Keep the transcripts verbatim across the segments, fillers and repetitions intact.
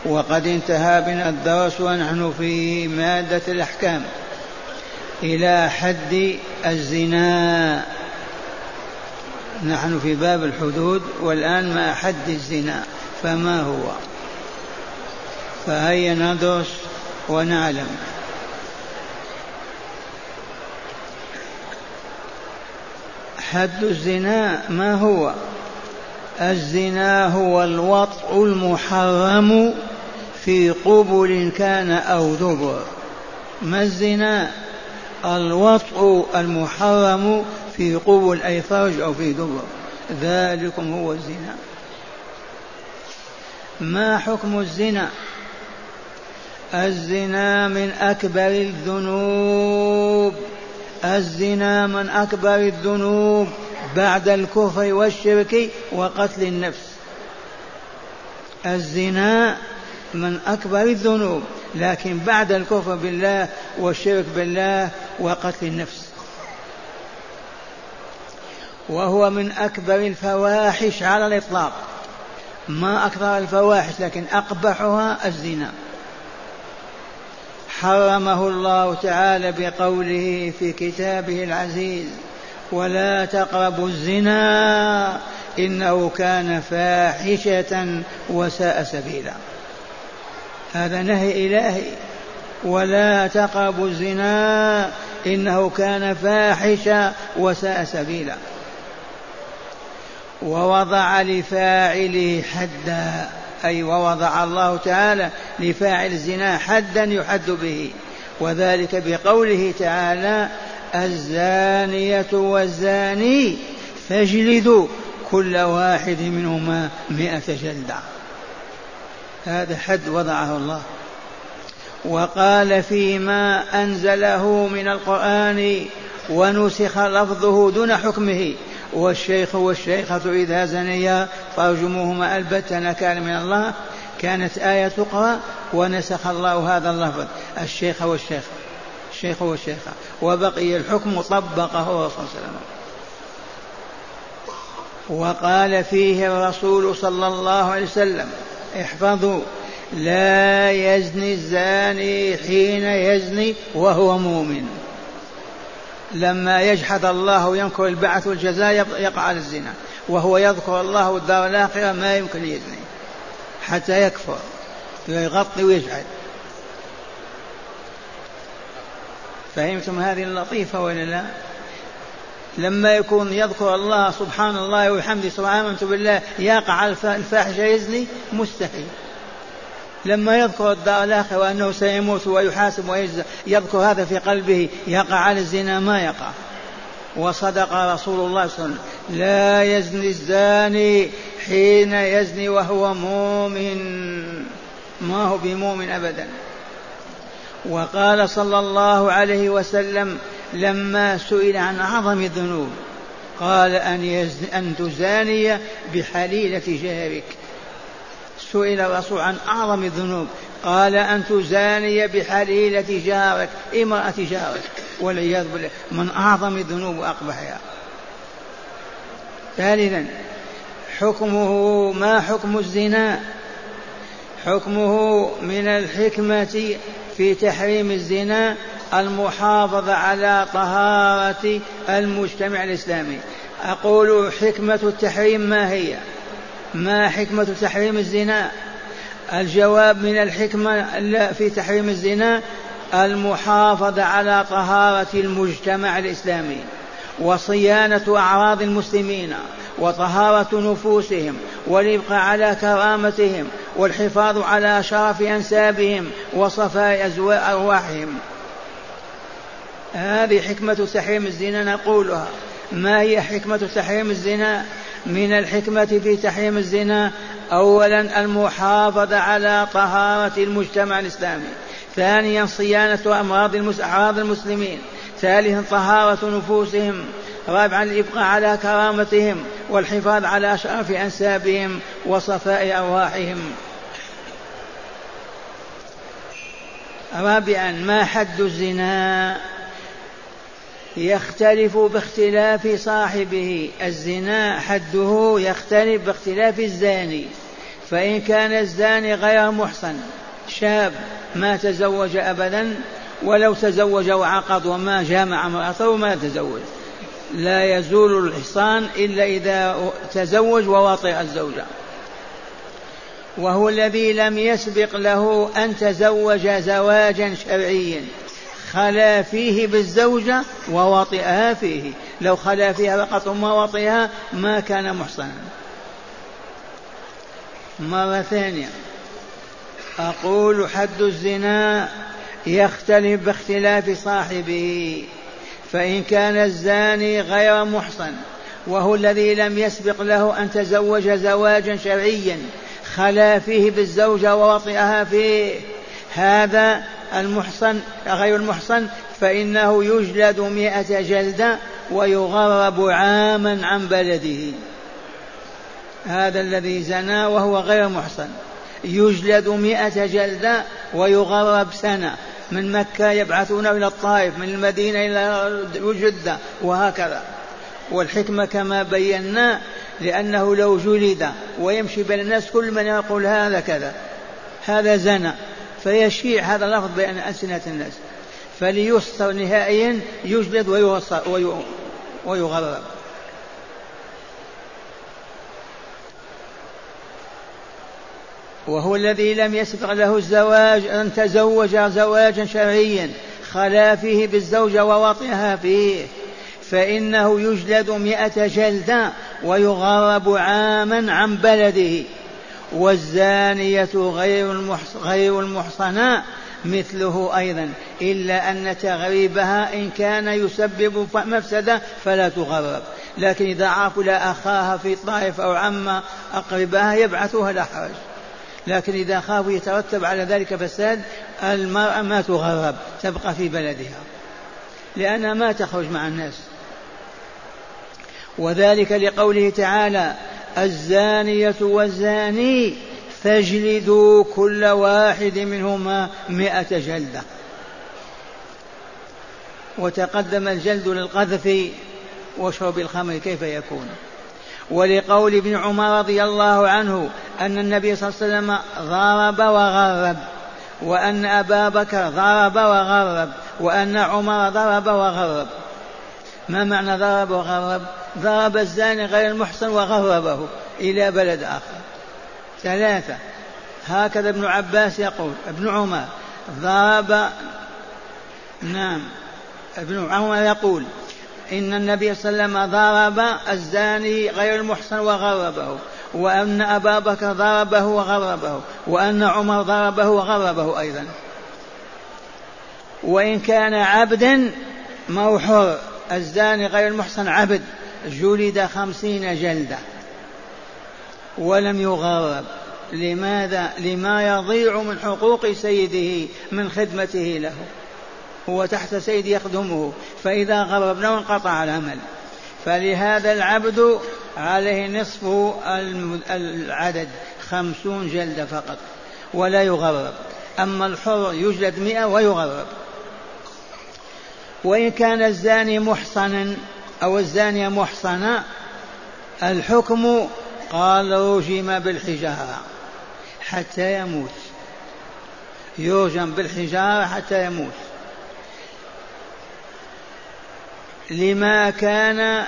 وقد انتهى بنا الدرس ونحن في مادة الأحكام إلى حد الزنا. نحن في باب الحدود والآن مع حد الزنا، فما هو؟ فهيا ندرس ونعلم. حد الزنا ما هو؟ الزنا هو الوطء المحرم في قبل كان أو دبر. ما الزنا؟ الوطء المحرم في قبل أي فرج أو في دبر، ذلكم هو الزنا. ما حكم الزنا؟ الزنا من أكبر الذنوب، الزنا من أكبر الذنوب بعد الكفر والشرك وقتل النفس. الزنا من أكبر الذنوب، لكن بعد الكفر بالله والشرك بالله وقتل النفس. وهو من أكبر الفواحش على الإطلاق، ما أكثر الفواحش لكن أقبحها الزنا. حرمه الله تعالى بقوله في كتابه العزيز: ولا تقربوا الزنا إنه كان فاحشة وساء سبيلا. هذا نهي إلهي، ولا تقربوا الزنا إنه كان فاحشة وساء سبيلا. ووضع لفاعله حدا، أي ووضع الله تعالى لفاعل الزنا حدا يحد به، وذلك بقوله تعالى: الزانية والزاني فاجلدوا كل واحد منهما مئة جلدة. هذا حد وضعه الله. وقال فيما أنزله من القرآن ونسخ لفظه دون حكمه: والشيخ والشيخة إذا زنيا فارجموهما البتة نكال من الله. كانت آية تقرأ ونسخ الله هذا اللفظ: الشيخ والشيخة، الشيخ والشيخة، وبقي الحكم طبقه الرسول صلى الله عليه وسلم. وقال فيه الرسول صلى الله عليه وسلم: احفظوا: لا يزني الزاني حين يزني وهو مؤمن. لما يجحد الله وينكر البعث والجزاء يقع على الزنا، وهو يذكر الله والدار الآخرة ما يمكن يزني حتى يكفر، يغطي ويجحد. فهمتم هذه اللطيفة ولا لا؟ لما يكون يذكر الله سبحان الله وبحمده سبحانه آمنت بالله يقع الفاحشة يزني؟ مستحيل. لما يذكر الدار الآخرة وأنه سيموت ويحاسب ويجزى يذكر هذا في قلبه يقع على الزنا؟ ما يقع. وصدق رسول الله صلى الله عليه وسلم: لا يزني الزاني حين يزني وهو مؤمن، ما هو بمؤمن أبدا. وقال صلى الله عليه وسلم لما سئل عن أعظم الذنوب قال: أن, يزن أن تزاني بحليلة جارك. سئل الرسول عن أعظم الذنوب قال: أن تزاني بحليلة جارك، امرأة جارك، والعياذ بالله، من أعظم الذنوب وأقبحها. ثالثا حكمه. ما حكم الزنا؟ حكمه من الحكمة في تحريم الزنا المحافظة على طهارة المجتمع الإسلامي. أقول حكمة التحريم ما هي؟ ما حكمة تحريم الزنا؟ الجواب: من الحكمة في تحريم الزنا المحافظة على طهارة المجتمع الإسلامي، وصيانة أعراض المسلمين، وطهارة نفوسهم، والإبقاء على كرامتهم، والحفاظ على شرف أنسابهم وصفاء أرواحهم. هذه حكمة تحريم الزنا نقولها. ما هي حكمة تحريم الزنا؟ من الحكمة في تحريم الزنا أولا المحافظة على طهارة المجتمع الإسلامي، ثانيا صيانة أعراض المسلمين، ثالثا طهارة نفوسهم، رابعا الإبقاء على كرامتهم والحفاظ على شرف أنسابهم وصفاء أرواحهم. رابعا ما حد الزنا؟ يختلف باختلاف صاحبه. الزنا حده يختلف باختلاف الزاني، فإن كان الزاني غير محصن شاب ما تزوج أبدا، ولو تزوج وعقد وما جامع امرأته ما تزوج، لا يزول الإحصان إلا إذا تزوج ووطئ الزوجة. وهو الذي لم يسبق له أن تزوج زواجا شرعيا خلا فيه بالزوجة ووطئها فيه، لو خلا فيها فقط وما وطئها ما كان محصنا. مرة ثانية أقول حد الزنا يختلف باختلاف صاحبه، فإن كان الزاني غير محصن وهو الذي لم يسبق له أن تزوج زواجا شرعيا خلا فيه بالزوجة ووطئها فيه، هذا المحصن غير المحصن فإنه يجلد مئة جلدة ويغرب عاما عن بلده. هذا الذي زنى وهو غير محصن يجلد مئة جلدة ويغرب سنة، من مكة يبعثونه إلى الطائف، من المدينة إلى جدة وهكذا. والحكمة كما بينا لأنه لو جلد ويمشي بين الناس كل من يقول هذا كذا هذا زنى فيشيع هذا اللفظ بين ألسنة الناس، فليستر نهائيا يجلد ويغرب. وهو الذي لم يسبق له الزواج أن تزوج زواجا شرعيا خلا فيه بالزوجة ووطئها فيه فإنه يجلد مئة جلدة ويغرب عاما عن بلده. والزانية غير المحصنة مثله أيضا، إلا أن تغريبها إن كان يسبب مفسدة فلا تغرب، لكن إذا عرفوا لا أخاها في طائف أو عم أقربها يبعثوها لا حرج، لكن إذا خافوا يترتب على ذلك فساد المرأة ما تغرب، تبقى في بلدها لأنها ما تخرج مع الناس. وذلك لقوله تعالى الزانية والزاني فاجلدوا كل واحد منهما مئة جلدة. وتقدم الجلد للقذف وشرب الخمر كيف يكون. ولقول ابن عمر رضي الله عنه أن النبي صلى الله عليه وسلم ضرب وغرب، وأن أبا بكر ضرب وغرب، وأن عمر ضرب وغرب. ما معنى ضرب وغرب؟ ضرب الزاني غير المحصن وغربه إلى بلد آخر. ثلاثة. هكذا ابن عباس يقول، ابن عمر ضرب، نعم ابن عمر يقول إن النبي صلى الله عليه وسلم ضرب الزاني غير المحصن وغربه، وأن أبا بكر ضربه وغربه، وأن عمر ضربه وغربه أيضا. وإن كان عبدا موحر، الزاني غير المحصن عبد، جلد خمسين جلدة ولم يغرب. لماذا؟ لما يضيع من حقوق سيده من خدمته له، هو تحت سيد يخدمه، فإذا غربناه انقطع العمل. فلهذا العبد عليه نصف العدد خمسون جلدة فقط ولا يغرب، أما الحر يجلد مئة ويغرب. وإن كان الزاني محصنا أو الزانية محصنة الحكم قال رجم بالحجارة حتى يموت، يرجم بالحجارة حتى يموت. لما كان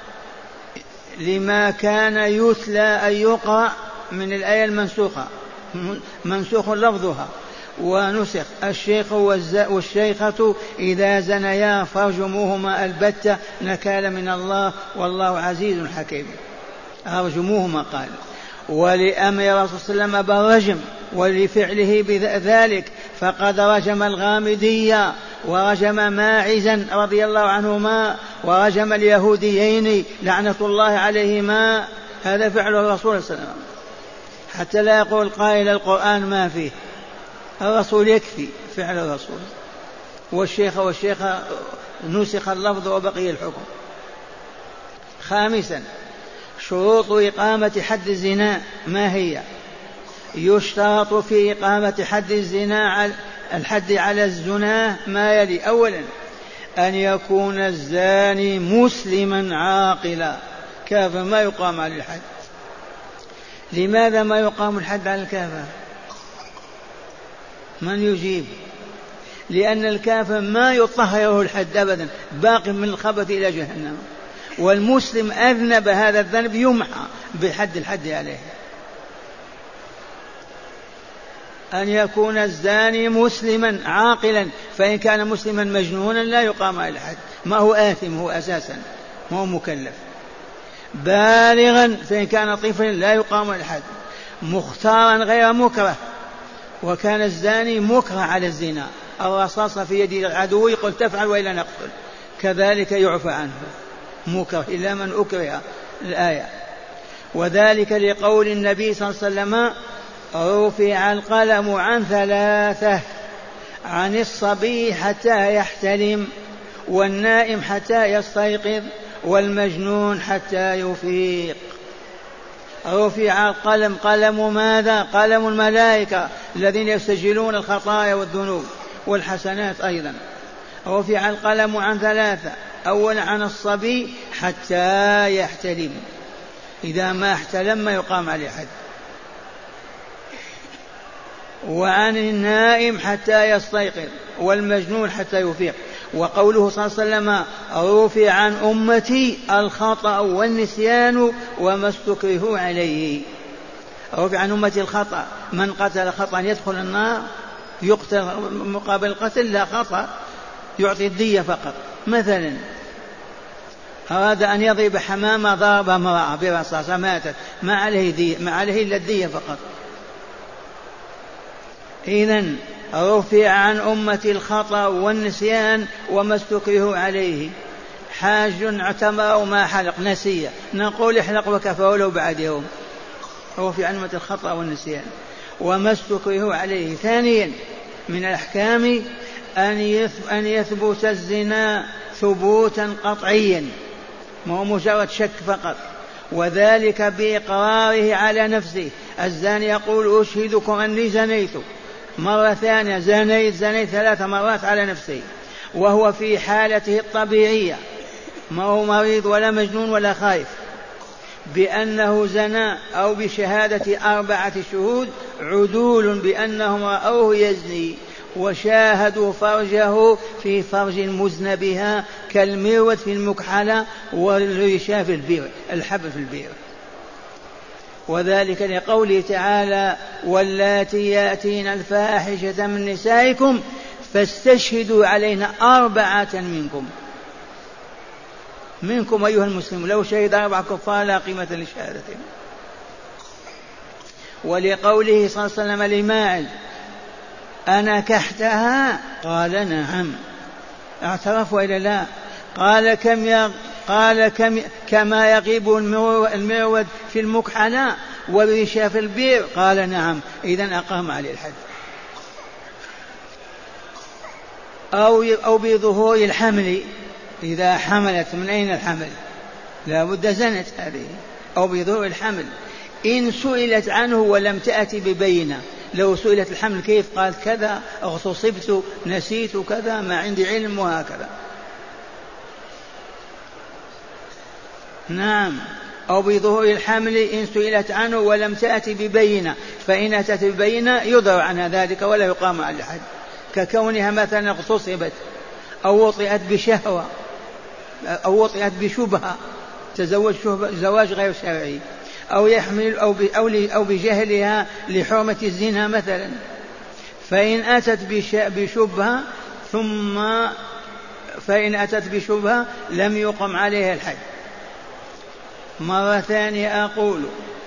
لما كان يتلى أن يقرأ من الآية المنسوخة، منسوخ لفظها ونسخ الشيخ والشيخة إذا زنيا فارجموهما البتة نكال من الله والله عزيز حكيم. أرجموهما قال، ولأمر رسول صلى الله عليه وسلم بالرجم ولفعله بذلك فقد رجم الغامدية ورجم ماعزا رضي الله عنهما ورجم اليهوديين لعنة الله عليهما. هذا فعل الرسول صلى الله عليه وسلم، حتى لا يقول قائل القرآن ما فيه، الرسول يكفي فعل الرسول. والشيخ والشيخة نسخ اللفظ وبقي الحكم. خامسا شروط إقامة حد الزنا ما هي؟ يشترط في إقامة حد الزنا الحد على الزنا ما يلي: أولا أن يكون الزاني مسلما عاقلا، كافر ما يقام عليه الحد. لماذا ما يقام الحد على الكافر؟ من يجيب؟ لأن الكافر ما يطهره الحد أبدا، باق من الخبث إلى جهنم، والمسلم أذنب هذا الذنب يمحى بحد الحد عليه. أن يكون الزاني مسلما عاقلا، فإن كان مسلما مجنونا لا يقام على الحد، ما هو آثم، هو أساسا ما هو مكلف. بالغا، فإن كان طفلا لا يقام على الحد. مختارا غير مكره، وكان الزاني مكره على الزنا، الرصاص في يد العدو يقول تفعل وإلا نقتل، كذلك يعفى عنه مكره إلا من أكره الآية. وذلك لقول النبي صلى الله عليه وسلم رفع القلم عن ثلاثة: عن الصبي حتى يحتلم، والنائم حتى يستيقظ، والمجنون حتى يفيق. رفع القلم، قلم ماذا؟ قلم الملائكة الذين يسجلون الخطايا والذنوب والحسنات أيضا. رفع القلم عن ثلاثة: أولا عن الصبي حتى يحتلم، إذا ما احتلم ما يقام عليه حد. وعن النائم حتى يستيقظ، والمجنون حتى يفيق. وقوله صلى الله عليه وسلم رفع عن أمتي الخطأ والنسيان وما استكرهوا عليه. رفع عن أمتي الخطأ، من قتل خطأ يدخل النار يقتل مقابل القتل؟ لا، خطأ يعطي الدية فقط. مثلا أراد أن يضرب حمامة ضرب امرأة برصاصة ماتت، ما عليه دية، ما عليه إلا الدية فقط. إذن رفع عن أمتي الخطأ والنسيان وما استكرهوا عليه. حاج اعتمر وما حلق نسي، نقول احلق وكفى ولو بعد يوم. رفع عن أمتي الخطأ والنسيان وما استكرهوا عليه. ثانيا من الأحكام أن يثبت الزنا ثبوتا قطعيا، ما هو مجرد شك فقط، وذلك بإقراره على نفسه. الزاني يقول أشهدكم أني زنيت، مرة ثانية زنيت زنيت ثلاث مرات على نفسه، وهو في حالته الطبيعية، ما هو مريض ولا مجنون ولا خايف، بأنه زنا، أو بشهادة أربعة شهود عدول بأنهم رأوه يزني وشاهدوا فرجه في فرج مزن بها كالمروة في المكحلة والريشة في البئر، الحبل في البئر. وذلك لقوله تعالى واللاتي يأتين الفاحشة من نسائكم فاستشهدوا علينا أربعة منكم. منكم أيها المسلم، لو شهد أربع كفار لا قيمة لشهادتهم. ولقوله صلى الله عليه وسلم لماعز أنا كحتها؟ قال نعم. اعترف وإلا لا؟ قال كم يغ... قال كم... كما يغيب المرود في المكحلة والريشة في البئر؟ قال نعم. إذن أقام عليه الحد. أو أو بظهور الحمل، إذا حملت، من أين الحمل؟ لا بد زنت هذه. أو بظهور الحمل إن سئلت عنه ولم تأتي ببينة. لو سئلت الحمل كيف؟ قالت كذا، اغتصبت، نسيت كذا، ما عندي علم، وهكذا. نعم. أو بظهور الحمل إن سئلت عنه ولم تأتي ببينة، فإن أتت ببينة يدرى عنها ذلك ولا يقام على الحد، ككونها مثلا اغتصبت أو وطئت بشهوة أو وطئت بشبهة، تزوج زواج غير شرعي، أو يحمل أو أو بجهلها لحرمة الزنا مثلا. فإن أتت بشبهة ثم فإن أتت بشبهة لم يقم عليها الحد. مرة ثانية أقول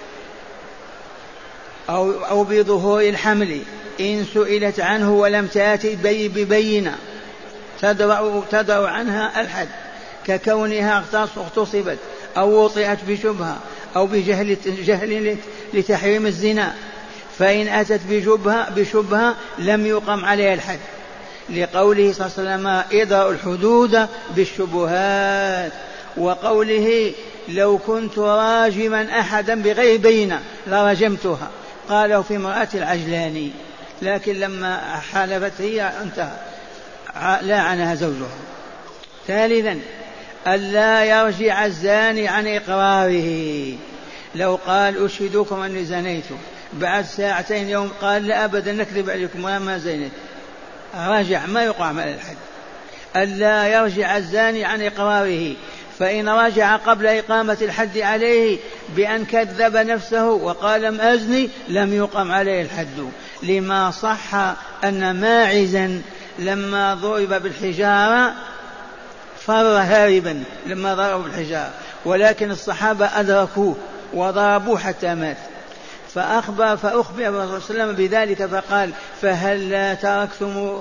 أو, أو بظهور الحمل إن سئلت عنه ولم تأتي ببينة تدرأ, تدرأ عنها الحد، ككونها اغتصبت أو وطئت بشبهة أو بجهل جهل لتحريم الزنا. فإن أتت بشبهة, بشبهة لم يقم عليها الحد، لقوله صلى الله عليه وسلم ادرأوا الحدود بالشبهات. وقوله لو كنت راجما أحدا بغير بينة لرجمتها، قاله في امرأة العجلاني، لكن لما حالفت هي انتهى، لعنها زوجها. ثالثا ألا يرجع الزاني عن إقراره، لو قال أشهدكم أني زنيت بعد ساعتين يوم قال لا أبدا نكذب عليكم وما زينت، رجع ما يقام على الحد. ألا يرجع الزاني عن إقراره، فإن رجع قبل إقامة الحد عليه بأن كذب نفسه وقال لم أزني لم يقم عليه الحد، لما صح أن ماعزا لما ضرب بالحجارة فر هاربا لما ضربوا بالحجارة، ولكن الصحابة أدركوه وضربوه حتى مات. فأخبر فأخبر الرسول صلى الله عليه وسلم بذلك فقال فهل لا تركتموه؟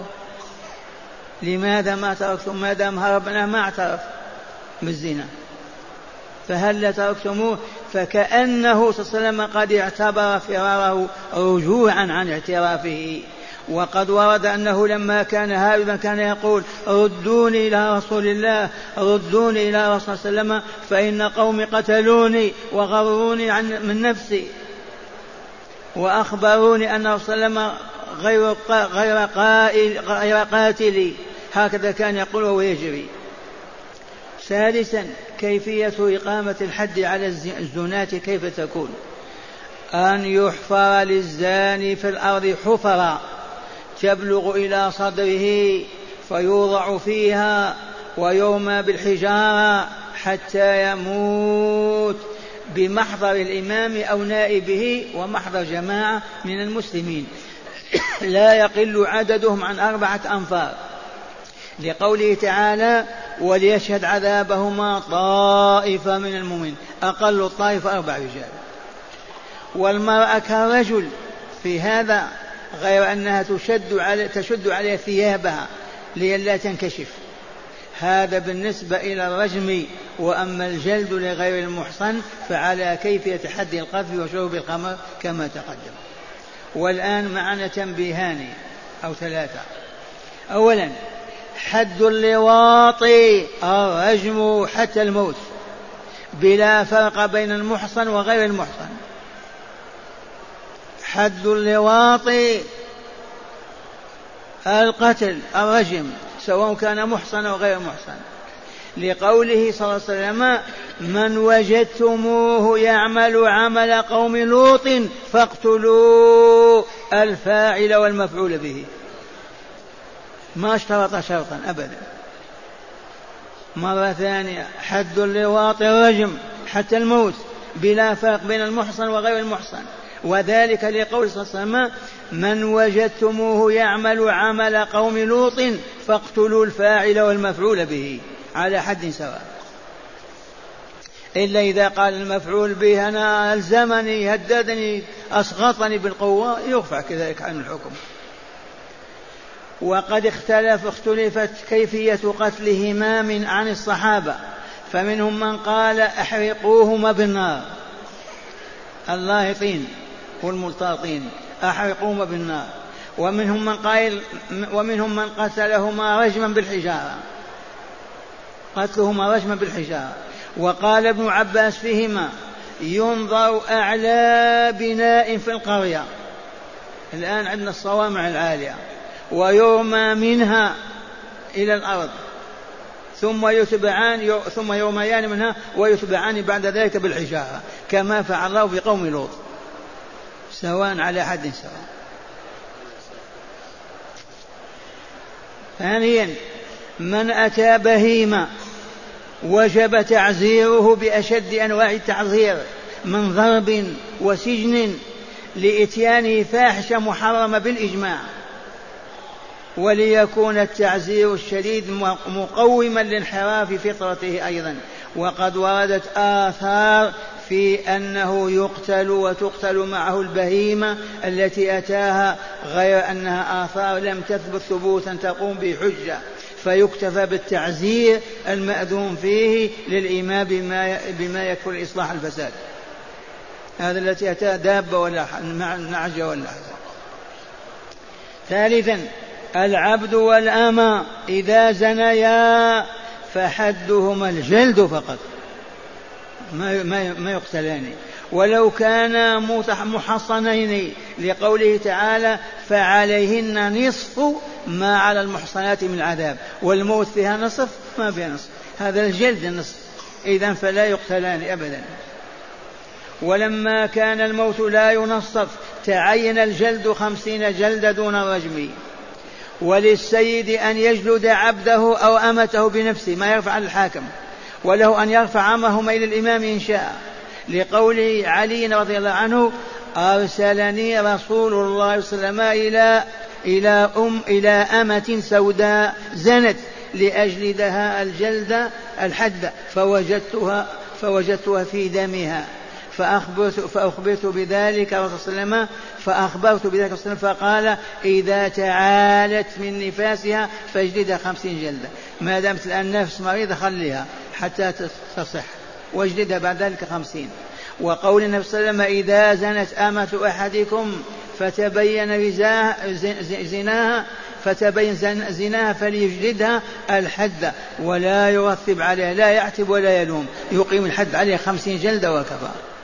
لماذا ما تركتم ما دام هربنا ما اعترف بالزنا؟ فهل لا تركتموه؟ فكأنه صلى الله عليه وسلم قد اعتبر فراره رجوعا عن اعترافه. وقد ورد أنه لما كان هاربا كان يقول ردوني إلى رسول الله ردوني إلى رسول الله صلى الله عليه وسلم فإن قومي قتلوني وغروني عن من نفسي وأخبروني أن صلى الله عليه وسلم غير غير قائل غير قاتلي، هكذا كان يقول وهو يجري. ثالثا كيفية إقامة الحد على الزناة كيف تكون؟ أن يحفر للزاني في الأرض حفرا تبلغ إلى صدره فيوضع فيها ويرمى بالحجارة حتى يموت بمحضر الإمام أو نائبه ومحضر جماعة من المسلمين لا يقل عددهم عن أربعة أنفار، لقوله تعالى وليشهد عذابهما طائفة من المؤمنين، أقل الطائفة أربع رجال. والمرأة كالرجل في هذا غير أنها تشد على تشد عليها ثيابها لئلا تنكشف، هذا بالنسبة إلى الرجم. وأما الجلد لغير المحصن فعلى كيفية حد القذف وشرب الخمر كما تقدم. والآن معنا تنبيهان أو ثلاثة. أولا حد اللواط الرجم حتى الموت بلا فرق بين المحصن وغير المحصن. حد اللواط القتل الرجم سواء كان محصن أو غير محصن، لقوله صلى الله عليه وسلم من وجدتموه يعمل عمل قوم لوط فاقتلوا الفاعل والمفعول به، ما اشترط شرطا أبدا. مرة ثانية حد اللواط الرجم حتى الموت بلا فرق بين المحصن وغير المحصن، وذلك لقول صلى الله عليه وسلم من وجدتموه يعمل عمل قوم لوط فاقتلوا الفاعل والمفعول به على حد سواء، إلا إذا قال المفعول به أنا ألزمني هددني أسقطني بالقوة يرفع كذلك عن الحكم. وقد اختلف اختلفت كيفية قتلهما من عن الصحابة، فمنهم من قال أحرقوهما بالنار اللاهطين والملتاطين أحرقوهما بالنار، ومنهم من قال ومنهم من قتلهما رجما بالحجارة قتلهما رجما بالحجارة. وقال ابن عباس فيهما ينظر أعلى بناء في القرية، الآن عندنا الصوامع العالية، ويرمى منها إلى الأرض ثم يتبعان ثم يرميان منها ويتبعان بعد ذلك بالحجارة كما فعل الله في قوم لوط، سواء على حد سواء. ثانيا من أتى بهيمة وجب تعزيره بأشد أنواع التعزير من ضرب وسجن لإتيانه فاحشة محرمة بالإجماع، وليكون التعزير الشديد مقوما لانحراف فطرته أيضا. وقد وردت آثار في أنه يقتل وتقتل معه البهيمة التي أتاها، غير أنها آثار لم تثبت ثبوتا تقوم بحجة، فيكتفى بالتعزير المأذون فيه للإمام بما, بما يكفي إصلاح الفساد. هذا التي أتاه دابة ولا نعجة ولا حزن. ثالثا العبد والأمة إذا زنيا فحدهما الجلد فقط ما, ما, ما يقتلان، ولو كانا محصنين لقوله تعالى فعليهن نصف ما على المحصنات من عذاب، والموت فيها نصف ما فيها نصف، هذا الجلد النصف، إذن فلا يقتلان أبدا. ولما كان الموت لا ينصف تعين الجلد خمسين جلد دون الرجم. وللسيد أن يجلد عبده أو أمته بنفسه ما يرفع عن الحاكم، وله أن يرفع أمرهما إلى الإمام إن شاء، لقول علي رضي الله عنه أرسلني رسول الله صلى الله عليه وسلم إلى إلى أم إلى أمة سوداء زنت لأجلدها الجلد الحد فوجدتها فوجدتها في دمها فأخبرت, فأخبرت بذلك رسول صلى الله عليه وسلم فأخبرت بذلك رسول الله فقال إذا تعالت من نفاسها فاجلدها خمسين جلدة، ما دامت الآن نفس مريضة خليها حتى تصح واجلدها بعد ذلك خمسين. وقول النبي صلى الله عليه وسلم إذا زنت أمة أحدكم فتبين زناها فتبين زناها فليجلدها الحد ولا يرتب عليها، لا يعتب ولا يلوم، يقيم الحد عليها خمسين جلدة وكفى.